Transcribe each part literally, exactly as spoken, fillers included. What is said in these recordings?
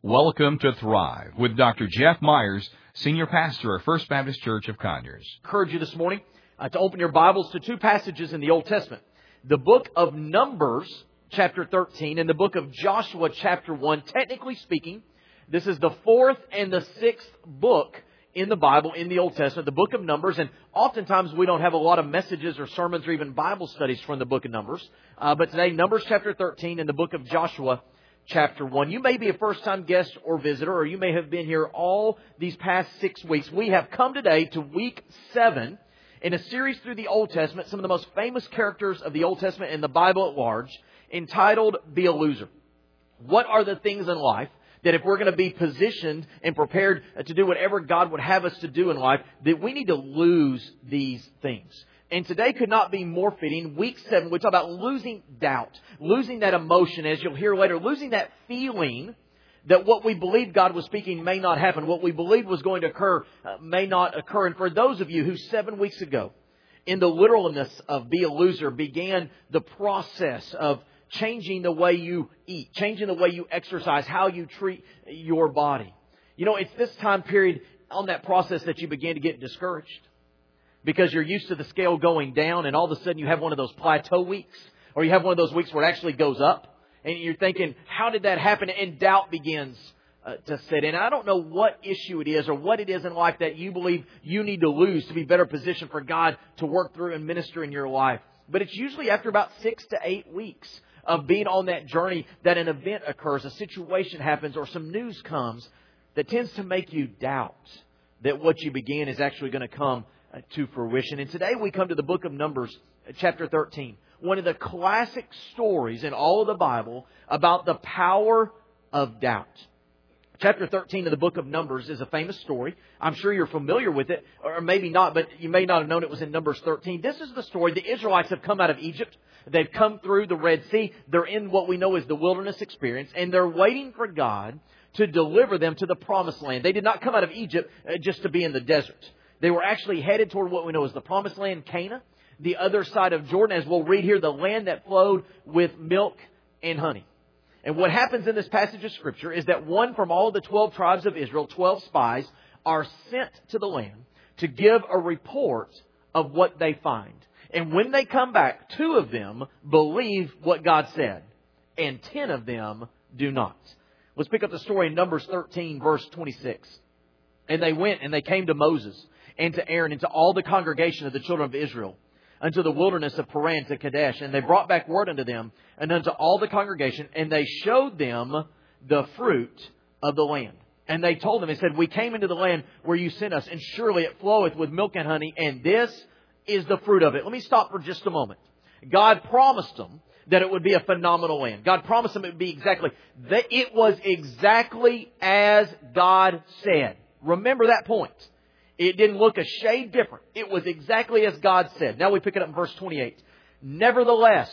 Welcome to Thrive with Doctor Jeff Myers, Senior Pastor of First Baptist Church of Conyers. I encourage you this morning uh, to open your Bibles to two passages in the Old Testament. The book of Numbers, chapter thirteen, and the book of Joshua, chapter one. Technically speaking, this is the fourth and the sixth book in the Bible, in the Old Testament, the book of Numbers. And oftentimes we don't have a lot of messages or sermons or even Bible studies from the book of Numbers. Uh, but today, Numbers chapter thirteen and the book of Joshua, chapter one. You may be a first-time guest or visitor, or you may have been here all these past six weeks. We have come today to week seven in a series through the Old Testament, some of the most famous characters of the Old Testament and the Bible at large, entitled Be a Loser. What are the things in life that if we're going to be positioned and prepared to do whatever God would have us to do in life, that we need to lose these things? And today could not be more fitting. Week seven, we talk about losing doubt, losing that emotion, as you'll hear later, losing that feeling that what we believed God was speaking may not happen, what we believed was going to occur uh, may not occur. And for those of you who seven weeks ago, in the literalness of Be a Loser, began the process of changing the way you eat, changing the way you exercise, how you treat your body. You know, it's this time period on that process that you begin to get discouraged, because you're used to the scale going down, and all of a sudden you have one of those plateau weeks, or you have one of those weeks where it actually goes up, and you're thinking, how did that happen? And doubt begins uh, to set in. I don't know what issue it is or what it is in life that you believe you need to lose to be better positioned for God to work through and minister in your life. But it's usually after about six to eight weeks of being on that journey that an event occurs, a situation happens, or some news comes that tends to make you doubt that what you began is actually going to come to fruition. And today we come to the book of Numbers, chapter thirteen. One of the classic stories in all of the Bible about the power of doubt. Chapter thirteen of the book of Numbers is a famous story. I'm sure you're familiar with it, or maybe not, but you may not have known it was in Numbers thirteen. This is the story. The Israelites have come out of Egypt. They've come through the Red Sea. They're in what we know as the wilderness experience, and they're waiting for God to deliver them to the promised land. They did not come out of Egypt just to be in the desert. They were actually headed toward what we know as the promised land, Canaan, the other side of Jordan, as we'll read here, the land that flowed with milk and honey. And what happens in this passage of Scripture is that one from all of the twelve tribes of Israel, twelve spies, are sent to the land to give a report of what they find. And when they come back, two of them believe what God said, and ten of them do not. Let's pick up the story in Numbers thirteen, verse twenty-six. And they went and they came to Moses and to Aaron and to all the congregation of the children of Israel, unto the wilderness of Paran to Kadesh. And they brought back word unto them and unto all the congregation, and they showed them the fruit of the land. And they told them, they said, we came into the land where you sent us, and surely it floweth with milk and honey, and this is the fruit of it. Let me stop for just a moment. God promised them that it would be a phenomenal land. God promised them it would be exactly, that it was exactly as God said. Remember that point. It didn't look a shade different. It was exactly as God said. Now we pick it up in verse twenty-eight. Nevertheless,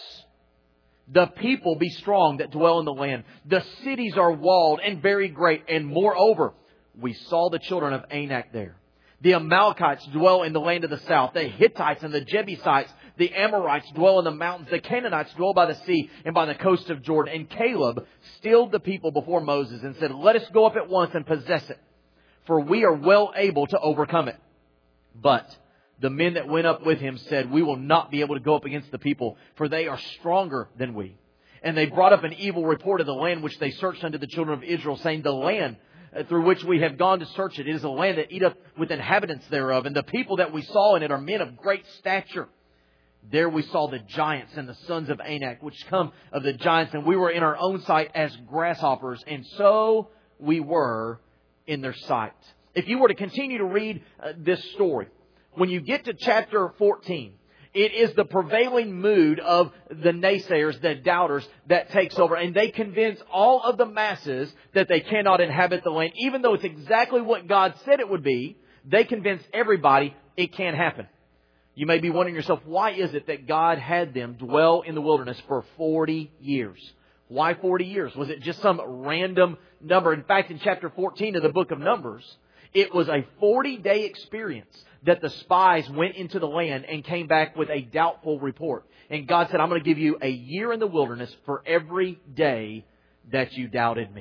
the people be strong that dwell in the land. The cities are walled and very great. And moreover, we saw the children of Anak there. The Amalekites dwell in the land of the south. The Hittites and the Jebusites, the Amorites dwell in the mountains. The Canaanites dwell by the sea and by the coast of Jordan. And Caleb stilled the people before Moses and said, let us go up at once and possess it, for we are well able to overcome it. But the men that went up with him said, we will not be able to go up against the people, for they are stronger than we. And they brought up an evil report of the land which they searched unto the children of Israel, saying, the land through which we have gone to search it, it is a land that eateth with inhabitants thereof. And the people that we saw in it are men of great stature. There we saw the giants and the sons of Anak, which come of the giants, and we were in our own sight as grasshoppers, and so we were in their sight. If you were to continue to read uh, this story, when you get to chapter fourteen, it is the prevailing mood of the naysayers, the doubters, that takes over. And they convince all of the masses that they cannot inhabit the land. Even though it's exactly what God said it would be, they convince everybody it can't happen. You may be wondering yourself, why is it that God had them dwell in the wilderness for forty years? Why forty years? Was it just some random number? In fact, in chapter fourteen of the book of Numbers, it was a forty-day experience that the spies went into the land and came back with a doubtful report. And God said, I'm going to give you a year in the wilderness for every day that you doubted me.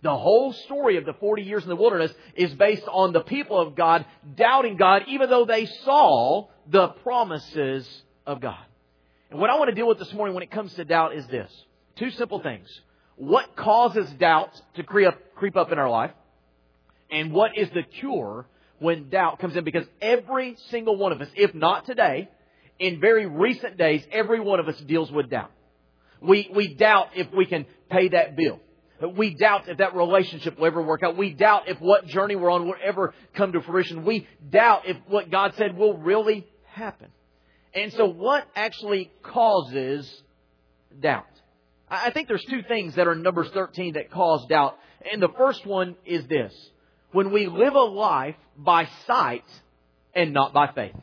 The whole story of the forty years in the wilderness is based on the people of God doubting God, even though they saw the promises of God. And what I want to deal with this morning when it comes to doubt is this. Two simple things. What causes doubt to creep up, creep up in our life? And what is the cure when doubt comes in? Because every single one of us, if not today, in very recent days, every one of us deals with doubt. We, we doubt if we can pay that bill. We doubt if that relationship will ever work out. We doubt if what journey we're on will ever come to fruition. We doubt if what God said will really happen. And so what actually causes doubt? I think there's two things that are in Numbers thirteen that cause doubt. And the first one is this. When we live a life by sight and not by faith.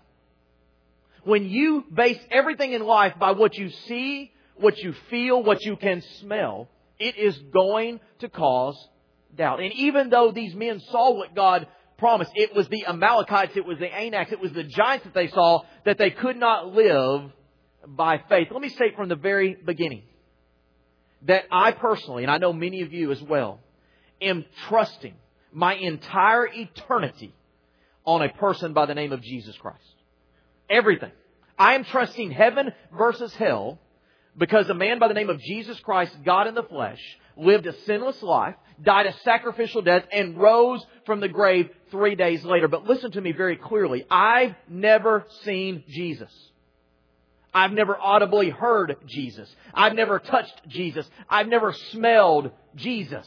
When you base everything in life by what you see, what you feel, what you can smell, it is going to cause doubt. And even though these men saw what God promised, it was the Amalekites, it was the Anaks, it was the giants that they saw, that they could not live by faith. Let me say from the very beginning that I personally, and I know many of you as well, am trusting my entire eternity on a person by the name of Jesus Christ. Everything. I am trusting heaven versus hell because a man by the name of Jesus Christ, God in the flesh, lived a sinless life, died a sacrificial death, and rose from the grave three days later. But listen to me very clearly. I've never seen Jesus. I've never audibly heard Jesus. I've never touched Jesus. I've never smelled Jesus.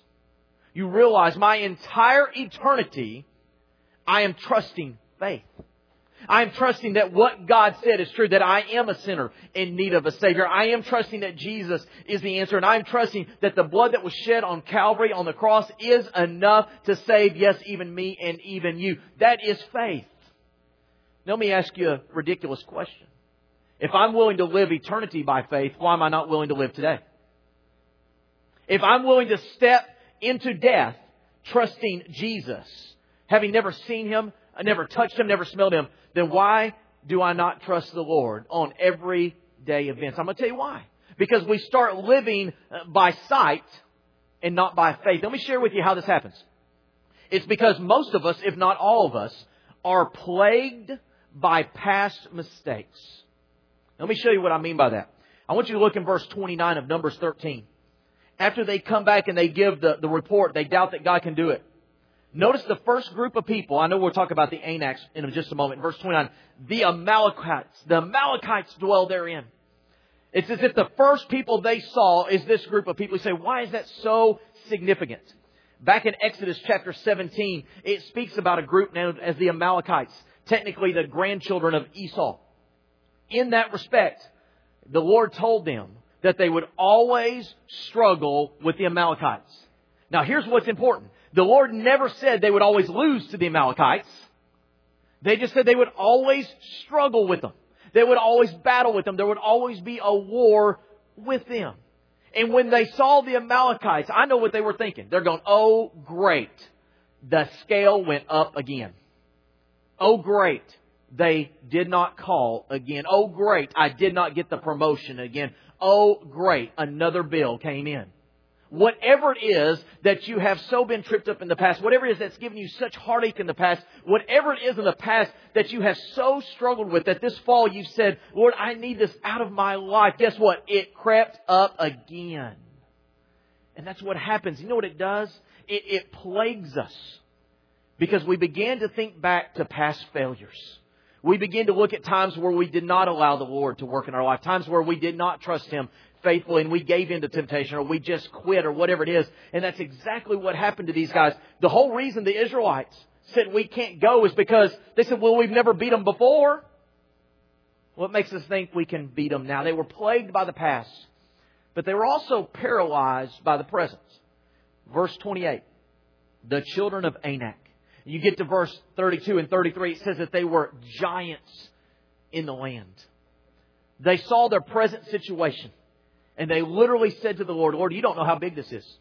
You realize my entire eternity, I am trusting faith. I am trusting that what God said is true, that I am a sinner in need of a Savior. I am trusting that Jesus is the answer. And I am trusting that the blood that was shed on Calvary, on the cross, is enough to save, yes, even me and even you. That is faith. Now, let me ask you a ridiculous question. If I'm willing to live eternity by faith, why am I not willing to live today? If I'm willing to step into death trusting Jesus, having never seen Him, I never touched Him, never smelled Him, then why do I not trust the Lord on everyday events? I'm going to tell you why. Because we start living by sight and not by faith. Let me share with you how this happens. It's because most of us, if not all of us, are plagued by past mistakes. Let me show you what I mean by that. I want you to look in verse twenty-nine of Numbers thirteen. After they come back and they give the, the report, they doubt that God can do it. Notice the first group of people. I know we'll talk about the Anaks in just a moment. Verse twenty-nine. The Amalekites. The Amalekites dwell therein. It's as if the first people they saw is this group of people. You say, why is that so significant? Back in Exodus chapter seventeen, it speaks about a group known as the Amalekites. Technically the grandchildren of Esau. In that respect, the Lord told them that they would always struggle with the Amalekites. Now here's what's important. The Lord never said they would always lose to the Amalekites. They just said they would always struggle with them. They would always battle with them. There would always be a war with them. And when they saw the Amalekites, I know what they were thinking. They're going, oh, great. The scale went up again. Oh, great. They did not call again. Oh, great. I did not get the promotion again. Oh, great. Another bill came in. Whatever it is that you have so been tripped up in the past, whatever it is that's given you such heartache in the past, whatever it is in the past that you have so struggled with that this fall you've said, Lord, I need this out of my life. Guess what? It crept up again. And that's what happens. You know what it does? It, it plagues us because we begin to think back to past failures. We begin to look at times where we did not allow the Lord to work in our life, times where we did not trust Him faithfully and we gave in to temptation or we just quit or whatever it is. And that's exactly what happened to these guys. The whole reason the Israelites said we can't go is because they said, well, we've never beat them before. What makes us think we can beat them now? They were plagued by the past, but they were also paralyzed by the present. Verse twenty-eight, the children of Anak. You get to verse thirty-two and thirty-three, it says that they were giants in the land. They saw their present situation. And they literally said to the Lord, Lord, you don't know how big this is.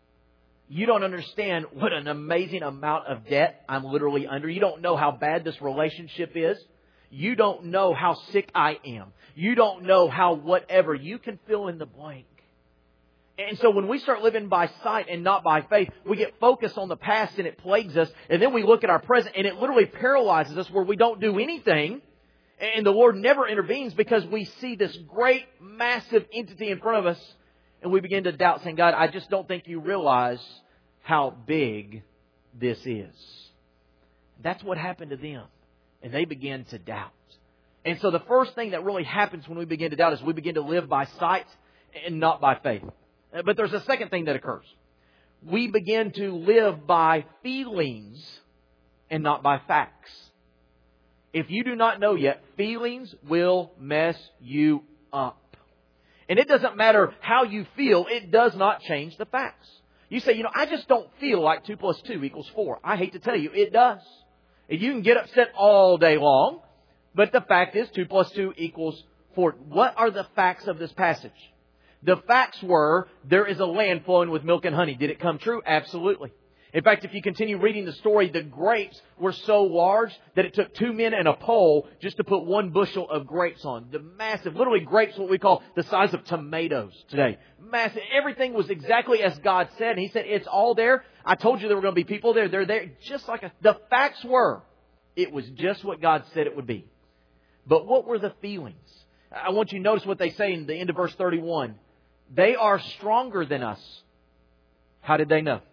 You don't understand what an amazing amount of debt I'm literally under. You don't know how bad this relationship is. You don't know how sick I am. You don't know how whatever. You can fill in the blank. And so when we start living by sight and not by faith, we get focused on the past and it plagues us. And then we look at our present and it literally paralyzes us where we don't do anything. And the Lord never intervenes because we see this great, massive entity in front of us. And we begin to doubt, saying, God, I just don't think you realize how big this is. That's what happened to them. And they began to doubt. And so the first thing that really happens when we begin to doubt is we begin to live by sight and not by faith. But there's a second thing that occurs. We begin to live by feelings and not by facts. If you do not know yet, feelings will mess you up. And it doesn't matter how you feel, it does not change the facts. You say, you know, I just don't feel like two plus two equals four. I hate to tell you, it does. And you can get upset all day long, but the fact is two plus two equals four. What are the facts of this passage? The facts were, there is a land flowing with milk and honey. Did it come true? Absolutely. In fact, if you continue reading the story, the grapes were so large that it took two men and a pole just to put one bushel of grapes on. The massive, literally grapes, what we call the size of tomatoes today. Massive. Everything was exactly as God said. And He said, it's all there. I told you there were going to be people there. They're there. Just like a, the facts were. It was just what God said it would be. But what were the feelings? I want you to notice what they say in the end of verse thirty-one. They are stronger than us. How did they know?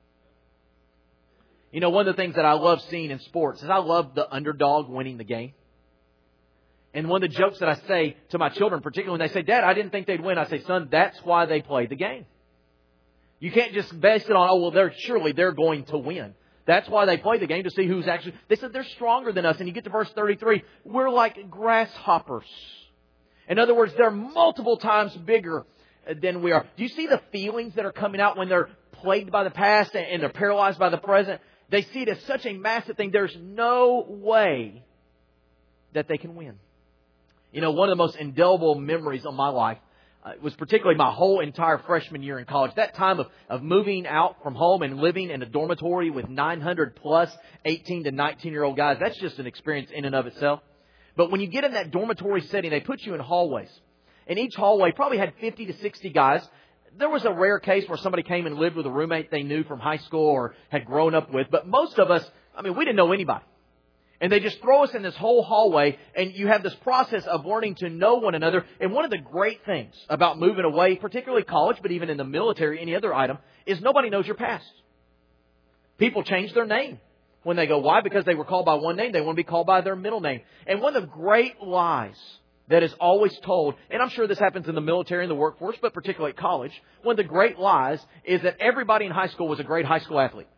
You know, one of the things that I love seeing in sports is I love the underdog winning the game. And one of the jokes that I say to my children, particularly when they say, Dad, I didn't think they'd win. I say, son, that's why they play the game. You can't just base it on, oh, well, they're surely they're going to win. That's why they play the game, to see who's actually... They said they're stronger than us. And you get to verse thirty-three, we're like grasshoppers. In other words, they're multiple times bigger than we are. Do you see the feelings that are coming out when they're plagued by the past and they're paralyzed by the present? They see it as such a massive thing. There's no way that they can win. You know, one of the most indelible memories of my life uh, was particularly my whole entire freshman year in college. That time of, of moving out from home and living in a dormitory with nine hundred plus eighteen to nineteen-year-old guys. That's just an experience in and of itself. But when you get in that dormitory setting, they put you in hallways. And each hallway probably had fifty to sixty guys. There was a rare case where somebody came and lived with a roommate they knew from high school or had grown up with. But most of us, I mean, we didn't know anybody. And they just throw us in this whole hallway, and you have this process of learning to know one another. And one of the great things about moving away, particularly college, but even in the military, any other item, is nobody knows your past. People change their name when they go. Why? Because they were called by one name. They want to be called by their middle name. And one of the great lies that is always told, and I'm sure this happens in the military and the workforce, but particularly at college, one of the great lies is that everybody in high school was a great high school athlete.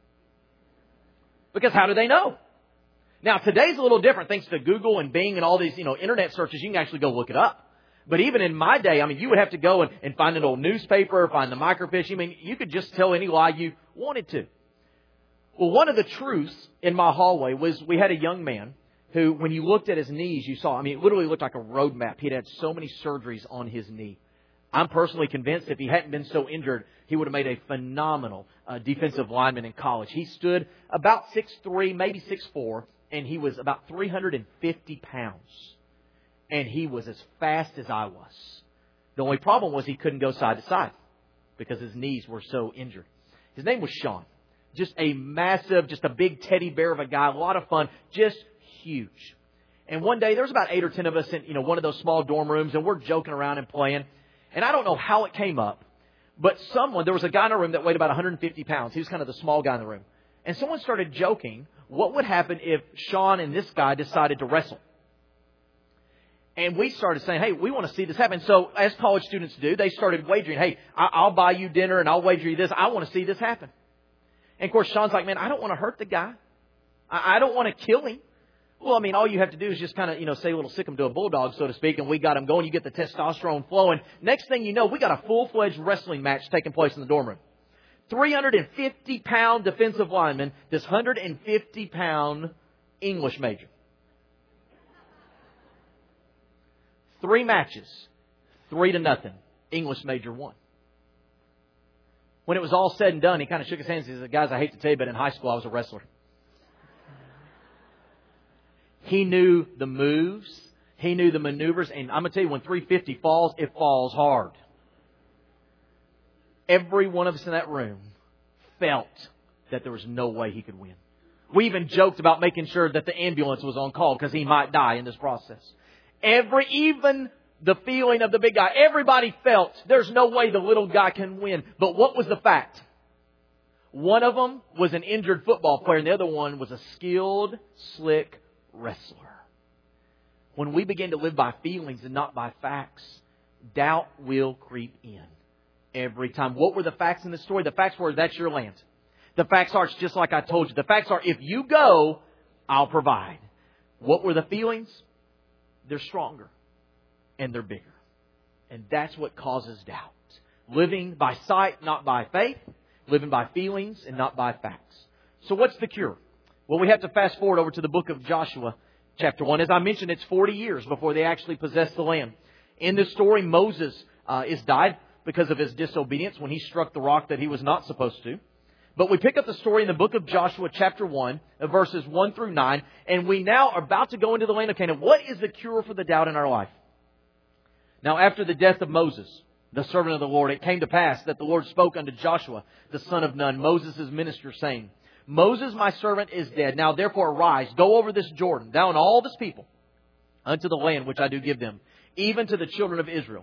Because how do they know? Now, today's a little different thanks to Google and Bing and all these, you know, internet searches. You can actually go look it up. But even in my day, I mean, you would have to go and, and find an old newspaper, find the microfiche. I mean, you could just tell any lie you wanted to. Well, one of the truths in my hallway was we had a young man who, when you looked at his knees, you saw, I mean, it literally looked like a road map. He'd had so many surgeries on his knee. I'm personally convinced if he hadn't been so injured, he would have made a phenomenal uh, defensive lineman in college. He stood about six three, maybe six four, and he was about three hundred fifty pounds. And he was as fast as I was. The only problem was he couldn't go side to side because his knees were so injured. His name was Sean. Just a massive, just a big teddy bear of a guy, a lot of fun, just huge. And one day, there was about eight or ten of us in, you know, one of those small dorm rooms, and we're joking around and playing. And I don't know how it came up, but someone, there was a guy in a room that weighed about one hundred fifty pounds. He was kind of the small guy in the room. And someone started joking, what would happen if Sean and this guy decided to wrestle? And we started saying, hey, we want to see this happen. So as college students do, they started wagering, hey, I'll buy you dinner and I'll wager you this. I want to see this happen. And of course, Sean's like, man, I don't want to hurt the guy. I don't want to kill him. Well, I mean, all you have to do is just kind of, you know, say a little sick him to a bulldog, so to speak, and we got him going. You get the testosterone flowing. Next thing you know, we got a full-fledged wrestling match taking place in the dorm room. three hundred fifty pound defensive lineman, this one hundred fifty pound English major. Three matches, three to nothing. English major won. When it was all said and done, he kind of shook his hands. He said, guys, I hate to tell you, but in high school I was a wrestler. He knew the moves. He knew the maneuvers. And I'm going to tell you, when three fifty falls, it falls hard. every one of us in that room felt that there was no way he could win. We even joked about making sure that the ambulance was on call because he might die in this process. Every, even the feeling of the big guy, everybody felt there's no way the little guy can win. But what was the fact? One of them was an injured football player and the other one was a skilled, slick wrestler. When we begin to live by feelings and not by facts, doubt will creep in every time. What were the facts in the story? The facts were, that's your land. The facts are, it's just like I told you. The facts are, if you go, I'll provide. What were the feelings? They're stronger and they're bigger. And that's what causes doubt. Living by sight, not by faith. Living by feelings and not by facts. So what's the cure? Well, we have to fast forward over to the book of Joshua, chapter one. As I mentioned, it's forty years before they actually possess the land. In this story, Moses uh, is died because of his disobedience when he struck the rock that he was not supposed to. But we pick up the story in the book of Joshua, chapter one, verses one through nine, and we now are about to go into the land of Canaan. What is the cure for the doubt in our life? Now, after the death of Moses, the servant of the Lord, it came to pass that the Lord spoke unto Joshua, the son of Nun, Moses' minister, saying, Moses, my servant, is dead. Now, therefore, arise, go over this Jordan, thou and all this people, unto the land which I do give them, even to the children of Israel.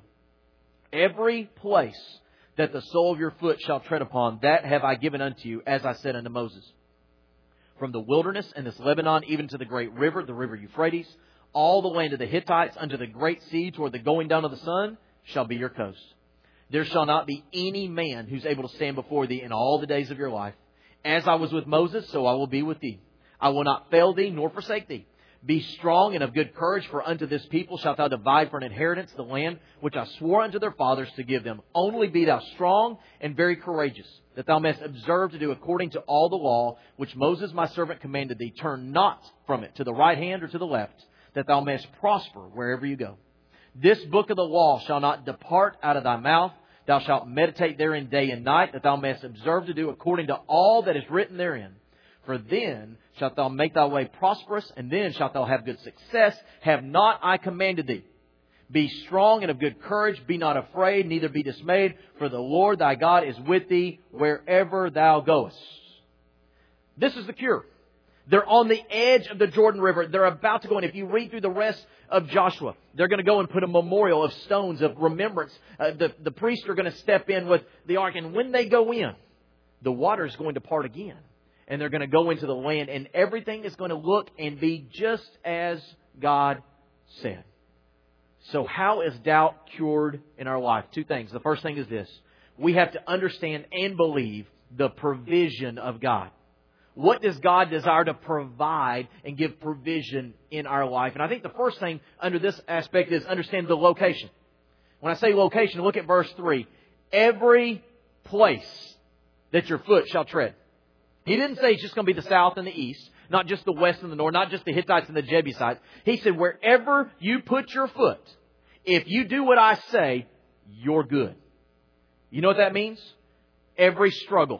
Every place that the sole of your foot shall tread upon, that have I given unto you, as I said unto Moses. From the wilderness and this Lebanon, even to the great river, the river Euphrates, all the land of the Hittites, unto the great sea, toward the going down of the sun, shall be your coast. There shall not be any man who's able to stand before thee in all the days of your life. As I was with Moses, so I will be with thee. I will not fail thee, nor forsake thee. Be strong and of good courage, for unto this people shalt thou divide for an inheritance the land which I swore unto their fathers to give them. Only be thou strong and very courageous, that thou mayest observe to do according to all the law which Moses my servant commanded thee. Turn not from it to the right hand or to the left, that thou mayest prosper wherever you go. This book of the law shall not depart out of thy mouth. Thou shalt meditate therein day and night, that thou mayest observe to do according to all that is written therein. For then shalt thou make thy way prosperous, and then shalt thou have good success. Have not I commanded thee? Be strong and of good courage. Be not afraid, neither be dismayed. For the Lord thy God is with thee wherever thou goest. This is the cure. They're on the edge of the Jordan River. They're about to go in. If you read through the rest of Joshua, they're going to go and put a memorial of stones of remembrance. Uh, the, the priests are going to step in with the ark. And when they go in, the water is going to part again. And they're going to go into the land. And everything is going to look and be just as God said. So how is doubt cured in our life? Two things. The first thing is this. We have to understand and believe the provision of God. What does God desire to provide and give provision in our life? And I think the first thing under this aspect is understand the location. When I say location, look at verse three. Every place that your foot shall tread. He didn't say it's just going to be the south and the east, not just the west and the north, not just the Hittites and the Jebusites. He said wherever you put your foot, if you do what I say, you're good. You know what that means? Every struggle,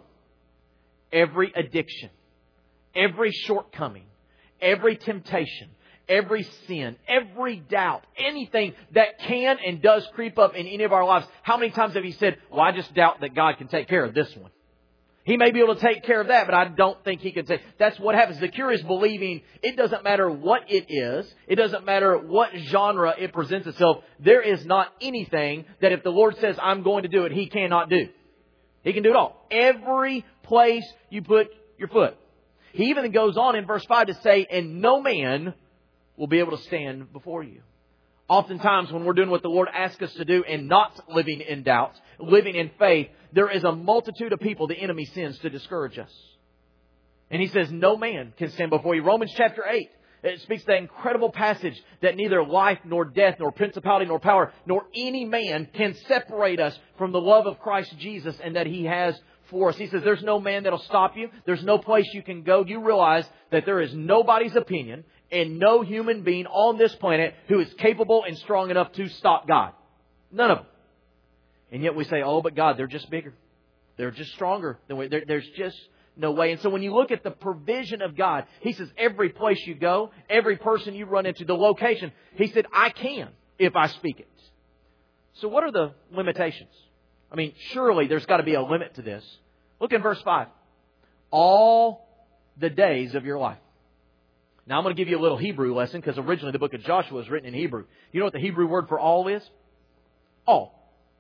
every addiction, every shortcoming, every temptation, every sin, every doubt, anything that can and does creep up in any of our lives. How many times have you said, well, I just doubt that God can take care of this one? He may be able to take care of that, but I don't think He can take. That's what happens. The cure is believing it doesn't matter what it is. It doesn't matter what genre it presents itself. There is not anything that if the Lord says, I'm going to do it, He cannot do. He can do it all. Every place you put your foot. He even goes on in verse five to say, and no man will be able to stand before you. Oftentimes when we're doing what the Lord asks us to do and not living in doubt, living in faith, there is a multitude of people the enemy sends to discourage us. And He says, no man can stand before you. Romans chapter eight, it speaks that incredible passage that neither life nor death nor principality nor power nor any man can separate us from the love of Christ Jesus and that He has for us. He says there's no man that'll stop you. There's no place you can go. You realize that there is nobody's opinion and no human being on this planet who is capable and strong enough to stop God. None of them. And yet we say, oh, but God, they're just bigger. They're just stronger than we. There, there's just no way. And so when you look at the provision of God, He says every place you go, every person you run into, the location, He said, I can if I speak it. So what are the limitations? I mean, surely there's got to be a limit to this. Look in verse five. All the days of your life. Now I'm going to give you a little Hebrew lesson because originally the book of Joshua was written in Hebrew. You know what the Hebrew word for all is? All.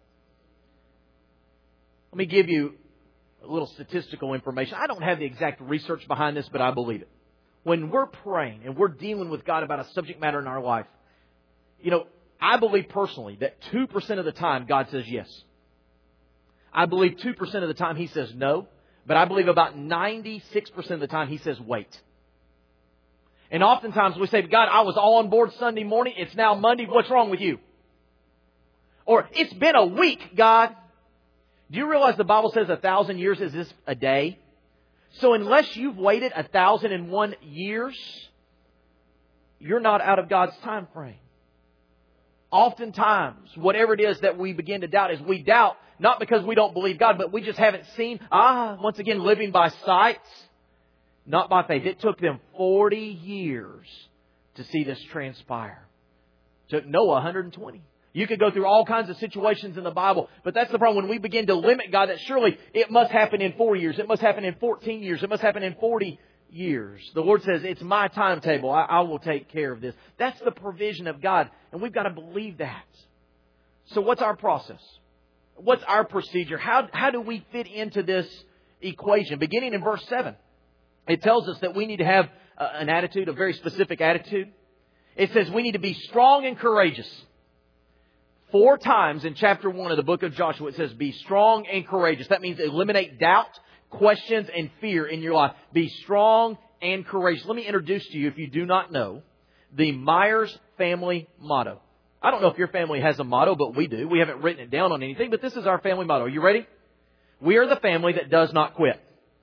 Let me give you a little statistical information. I don't have the exact research behind this, but I believe it. When we're praying and we're dealing with God about a subject matter in our life, you know, I believe personally that two percent of the time God says yes. I believe two percent of the time He says no. But I believe about ninety-six percent of the time He says wait. And oftentimes we say, God, I was all on board Sunday morning. It's now Monday. What's wrong with you? Or, it's been a week, God. Do you realize the Bible says a thousand years is this a day? So unless you've waited a thousand and one years, you're not out of God's time frame. Oftentimes, whatever it is that we begin to doubt is we doubt not because we don't believe God, but we just haven't seen. Ah, once again, living by sight, not by faith. It took them forty years to see this transpire. It took Noah one hundred twenty. You could go through all kinds of situations in the Bible, but that's the problem. When we begin to limit God, that surely it must happen in four years. It must happen in fourteen years. It must happen in forty years. The Lord says, it's my timetable. I, I will take care of this. That's the provision of God, and we've got to believe that. So what's our process? What's our procedure? How, how do we fit into this equation? Beginning in verse seven, it tells us that we need to have uh, an attitude, a very specific attitude. It says we need to be strong and courageous. Four times in chapter one of the book of Joshua, it says, be strong and courageous. That means eliminate doubt, questions, and fear in your life. Be strong and courageous. Let me introduce to you, if you do not know, the Myers family motto. I don't know if your family has a motto, but we do. We haven't written it down on anything, but this is our family motto. Are you ready? We are the family that does not quit.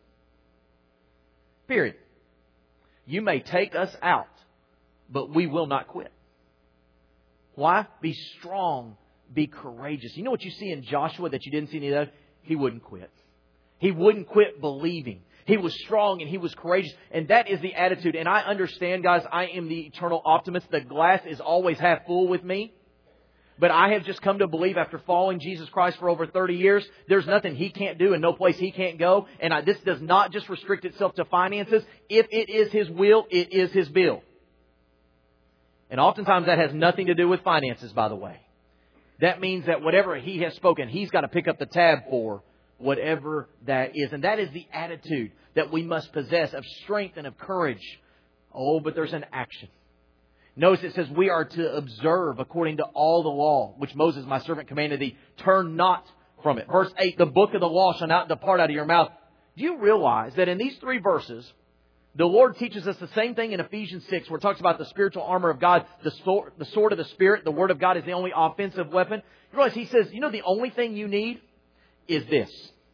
Period. You may take us out, but we will not quit. Why? Be strong. Be courageous. You know what you see in Joshua that you didn't see in the other? He wouldn't quit. He wouldn't quit believing. He was strong and he was courageous. And that is the attitude. And I understand, guys, I am the eternal optimist. The glass is always half full with me. But I have just come to believe after following Jesus Christ for over thirty years, there's nothing He can't do and no place He can't go. And I, this does not just restrict itself to finances. If it is His will, it is His bill. And oftentimes that has nothing to do with finances, by the way. That means that whatever He has spoken, He's got to pick up the tab for whatever that is. And that is the attitude that we must possess of strength and of courage. Oh, but there's an action. Notice it says we are to observe according to all the law, which Moses, my servant, commanded thee. Turn not from it. Verse eight, the book of the law shall not depart out of your mouth. Do you realize that in these three verses, the Lord teaches us the same thing in Ephesians six, where it talks about the spiritual armor of God, the sword, the sword of the Spirit. The Word of God is the only offensive weapon. You realize He says, you know, the only thing you need is this.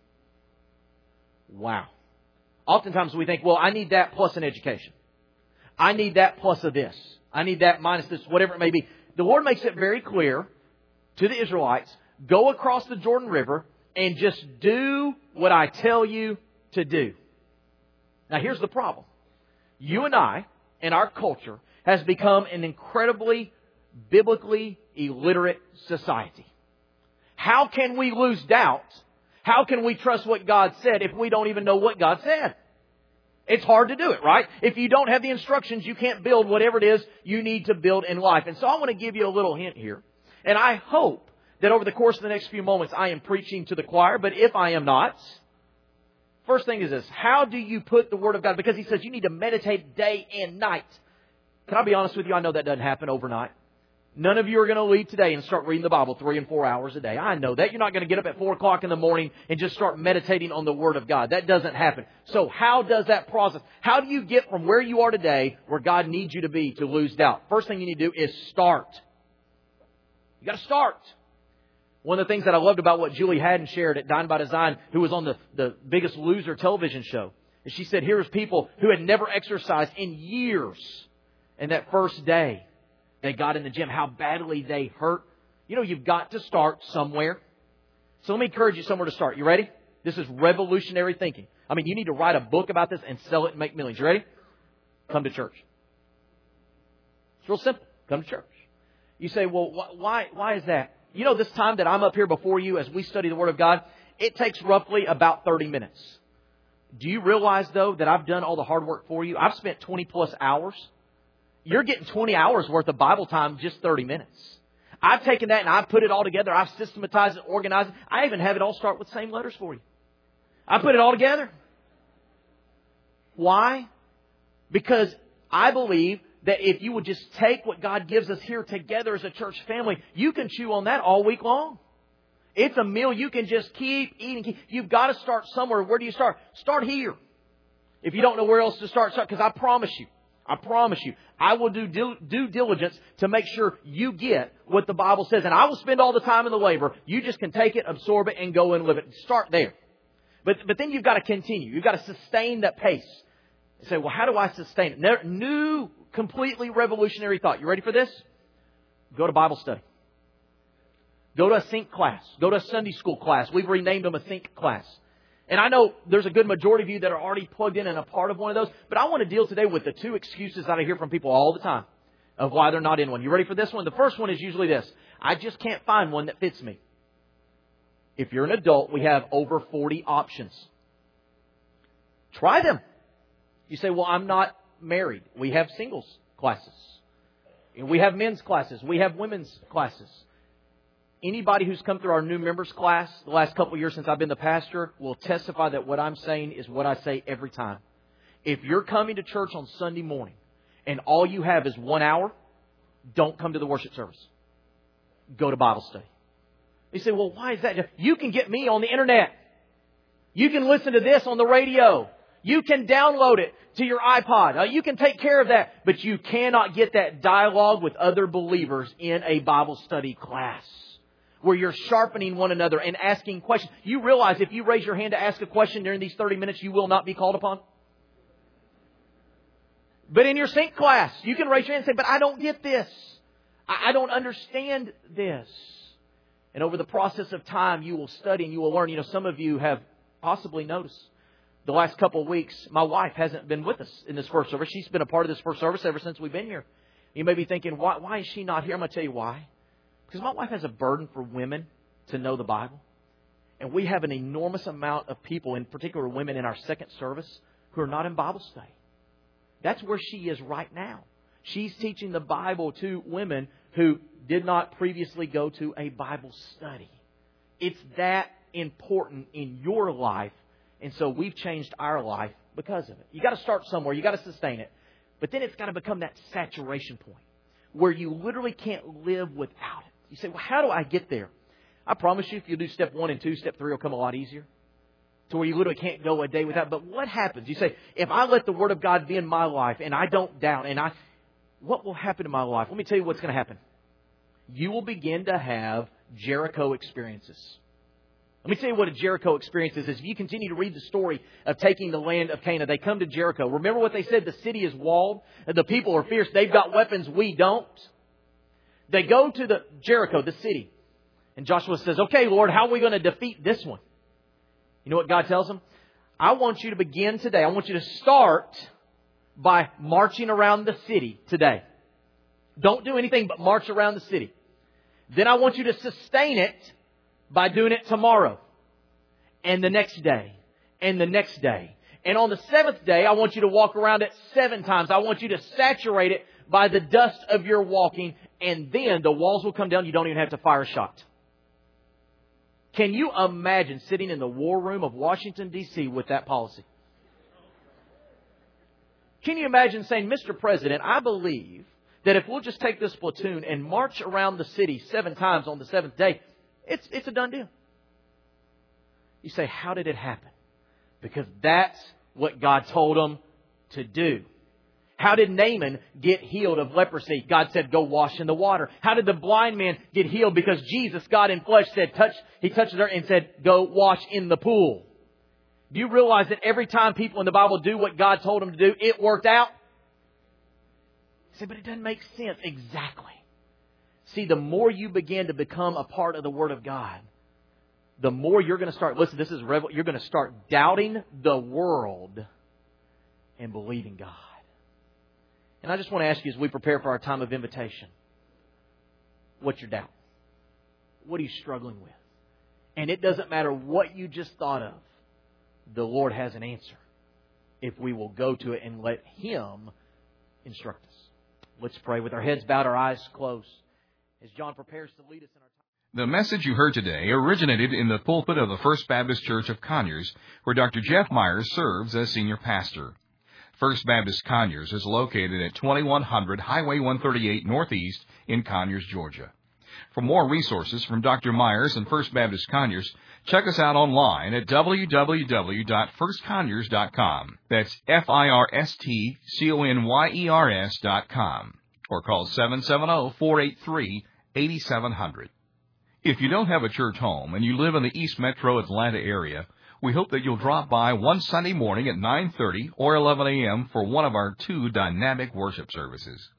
Wow. Oftentimes we think, well, I need that plus an education. I need that plus a this. I need that minus this, whatever it may be. The Lord makes it very clear to the Israelites, go across the Jordan River and just do what I tell you to do. Now, here's the problem. You and I, in our culture, has become an incredibly biblically illiterate society. How can we lose doubt? How can we trust what God said if we don't even know what God said? It's hard to do it, right? If you don't have the instructions, you can't build whatever it is you need to build in life. And so I want to give you a little hint here. And I hope that over the course of the next few moments, I am preaching to the choir. But if I am not, first thing is this. How do you put the Word of God? Because He says you need to meditate day and night. Can I be honest with you? I know that doesn't happen overnight. None of you are going to leave today and start reading the Bible three and four hours a day. I know that. You're not going to get up at four o'clock in the morning and just start meditating on the Word of God. That doesn't happen. So how does that process? How do you get from where you are today, where God needs you to be, to lose doubt? First thing you need to do is start. You got to start. One of the things that I loved about what Julie Haddon shared at Dine by Design, who was on the, the Biggest Loser television show, is she said, here's people who had never exercised in years. And that first day, they got in the gym, how badly they hurt. You know, you've got to start somewhere. So let me encourage you somewhere to start. You ready? This is revolutionary thinking. I mean, you need to write a book about this and sell it and make millions. You ready? Come to church. It's real simple. Come to church. You say, well, why, why is that? You know, this time that I'm up here before you as we study the Word of God, it takes roughly about thirty minutes. Do you realize, though, that I've done all the hard work for you? I've spent twenty plus hours. You're getting twenty hours worth of Bible time just thirty minutes. I've taken that and I've put it all together. I've systematized it, organized it. I even have it all start with the same letters for you. I put it all together. Why? Because I believe that if you would just take what God gives us here together as a church family, you can chew on that all week long. It's a meal you can just keep eating. Keep. You've got to start somewhere. Where do you start? Start here. If you don't know where else to start, start. Because I promise you, I promise you, I will do due diligence to make sure you get what the Bible says. And I will spend all the time and the labor. You just can take it, absorb it, and go and live it. Start there. But, but then you've got to continue. You've got to sustain that pace. You say, well, how do I sustain it? New, completely revolutionary thought. You ready for this? Go to Bible study. Go to a Think class. Go to a Sunday school class. We've renamed them a Think class. And I know there's a good majority of you that are already plugged in and a part of one of those. But I want to deal today with the two excuses that I hear from people all the time of why they're not in one. You ready for this one? The first one is usually this. I just can't find one that fits me. If you're an adult, we have over forty options. Try them. You say, well, I'm not married. We have singles classes. We have men's classes. We have women's classes. Anybody who's come through our new members class the last couple of years since I've been the pastor will testify that what I'm saying is what I say every time. If you're coming to church on Sunday morning and all you have is one hour, don't come to the worship service. Go to Bible study. You say, well, why is that? You can get me on the internet. You can listen to this on the radio. You can download it to your iPod. Uh, you can take care of that. But you cannot get that dialogue with other believers in a Bible study class where you're sharpening one another and asking questions. You realize if you raise your hand to ask a question during these thirty minutes, you will not be called upon? But in your sync class, you can raise your hand and say, but I don't get this. I don't understand this. And over the process of time, you will study and you will learn. You know, some of you have possibly noticed the last couple of weeks, my wife hasn't been with us in this first service. She's been a part of this first service ever since we've been here. You may be thinking, why, why is she not here? I'm going to tell you why. Because my wife has a burden for women to know the Bible. And we have an enormous amount of people, in particular women in our second service, who are not in Bible study. That's where she is right now. She's teaching the Bible to women who did not previously go to a Bible study. It's that important in your life. And so we've changed our life because of it. You got to start somewhere. You got to sustain it. But then it's got to become that saturation point where you literally can't live without it. You say, well, how do I get there? I promise you, if you do step one and two, step three will come a lot easier. To where you literally can't go a day without. But what happens? You say, if I let the Word of God be in my life and I don't doubt, and I, what will happen in my life? Let me tell you what's going to happen. You will begin to have Jericho experiences. Let me tell you what a Jericho experience is. If you continue to read the story of taking the land of Canaan, they come to Jericho. Remember what they said? The city is walled. The people are fierce. They've got weapons. We don't. They go to the Jericho, the city. And Joshua says, okay, Lord, how are we going to defeat this one? You know what God tells them? I want you to begin today. I want you to start by marching around the city today. Don't do anything but march around the city. Then I want you to sustain it by doing it tomorrow and the next day and the next day. And on the seventh day, I want you to walk around it seven times. I want you to saturate it by the dust of your walking. And then the walls will come down. You don't even have to fire a shot. Can you imagine sitting in the war room of Washington, D C with that policy? Can you imagine saying, Mister President, I believe that if we'll just take this platoon and march around the city seven times on the seventh day, it's, it's a done deal. You say, how did it happen? Because that's what God told them to do. How did Naaman get healed of leprosy? God said, go wash in the water. How did the blind man get healed? Because Jesus, God in flesh, said, touch, He touched her and said, go wash in the pool. Do you realize that every time people in the Bible do what God told them to do, it worked out? You say, but it doesn't make sense. Exactly. See, the more you begin to become a part of the Word of God, the more you're going to start, listen, this is revel, you're going to start doubting the world and believing God. And I just want to ask you as we prepare for our time of invitation, what's your doubt? What are you struggling with? And it doesn't matter what you just thought of. The Lord has an answer if we will go to it and let Him instruct us. Let's pray with our heads bowed, our eyes closed, as John prepares to lead us in our time. The message you heard today originated in the pulpit of the First Baptist Church of Conyers, where Doctor Jeff Myers serves as senior pastor. First Baptist Conyers is located at twenty-one hundred Highway one thirty-eight Northeast in Conyers, Georgia. For more resources from Doctor Myers and First Baptist Conyers, check us out online at w w w dot first conyers dot com. That's F I R S T C O N Y E R S dot com. Or call seven seven zero, four eight three, eight seven zero zero. If you don't have a church home and you live in the East Metro Atlanta area, we hope that you'll drop by one Sunday morning at nine thirty or eleven a.m. for one of our two dynamic worship services.